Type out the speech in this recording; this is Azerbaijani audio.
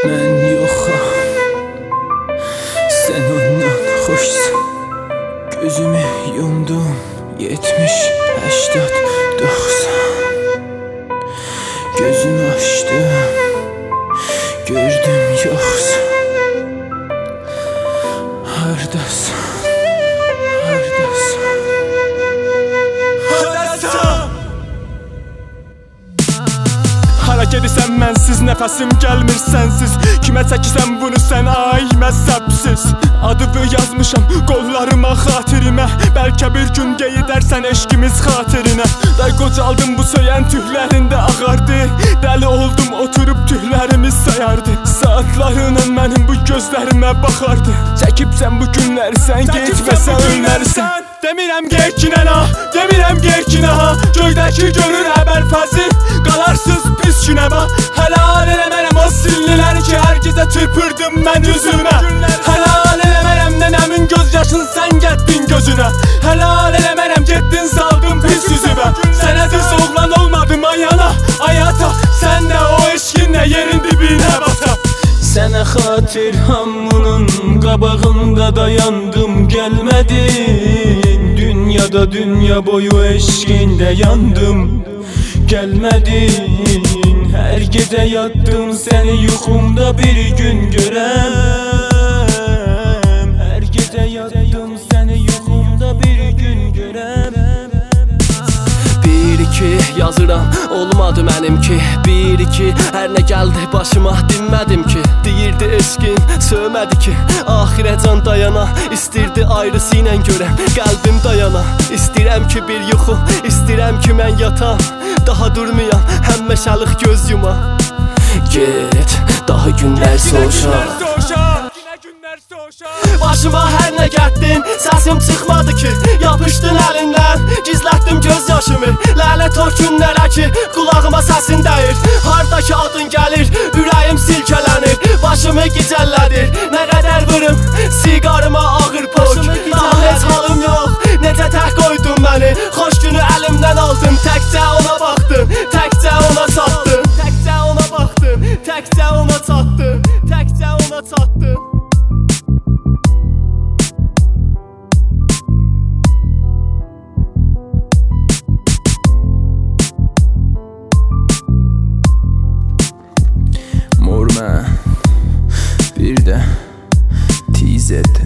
Mən yoxam, sən ondan xoşsan. Gözümü yumdum 70, 80, 90. Gözümü açdım, gördüm yoxsan. Hardasan, hardasan, hardasan. Hara gedirsən mənsiz, nəfəsim gəlmir sənsiz. Kimə çəkisən bunu sən, ay məzəbsiz. Adımı yazmışam qollarıma, xatirimə. Bəlkə bir gün qeydərsən eşqimiz xatirinə. Day qocaldım bu söyən tüklərində ağardı. Dəli oldum oturub tüklərimiz sayardı. Saatlarla mənim bu gözlərimə baxardı. Çəkibsən bu günləri sən, getməsən ölməlisən. Demirəm gerkinə, demirəm gerkinə. Göydəki görür əbəlfəzi, qalarsız pis günə bax. Helal eləmərəm o silliləri ki, hər gecə çırpırdım mən üzümə. Helal eləmərəm nənəmin göz yaşını sən getdin gözünə. Helal eləmərəm getdin saldın pis üzümə. Sənə düz oğlan olmadım ayana, ayata. Sən də o eşkinlə yerin dibinə bata. Sənə xatir hamının qabağında dayandım, gəlmədin. Dünyada dünya boyu eşqində yandım, gəlmədin. Hər gecə yatdım səni yuxumda bir gün görəm. Hər gecə yatdım səni yuxumda bir gün görəm. Bir iki yazıram, olmadı mənimki. Bir iki, hər nə gəldi başıma dinmədim ki. Deyirdi eşqin, sövmədi ki. Axirəcan dayana, istirdi ayrısı ilə görəm. Qəlbim dayana, istirəm ki bir yuxu, istirəm ki mən yatam. Daha durmayan, həmməşəlik göz yuma. Get, daha günlər soğuşar. Başıma hər nə gətdin, səsim çıxmadı ki. Yapışdın əlindən, gizlətdim göz yaşımı. Lənət o günlərə ki, qulağıma səsin dəyir. Hardakı adın gəlir, ürəyim silkələnir. Başımı gicəllədir, nə qədər vırım siqarıma ağır pok. Daha heç halım yox, necə tək qoydun məni. Xoş günü əlimdən aldın, təkcə ona baxdın, təkcə ona çatdın. Təkcə ona baxdın, təkcə ona çatdın, təkcə ona çatdın. Mor mən bir də TZ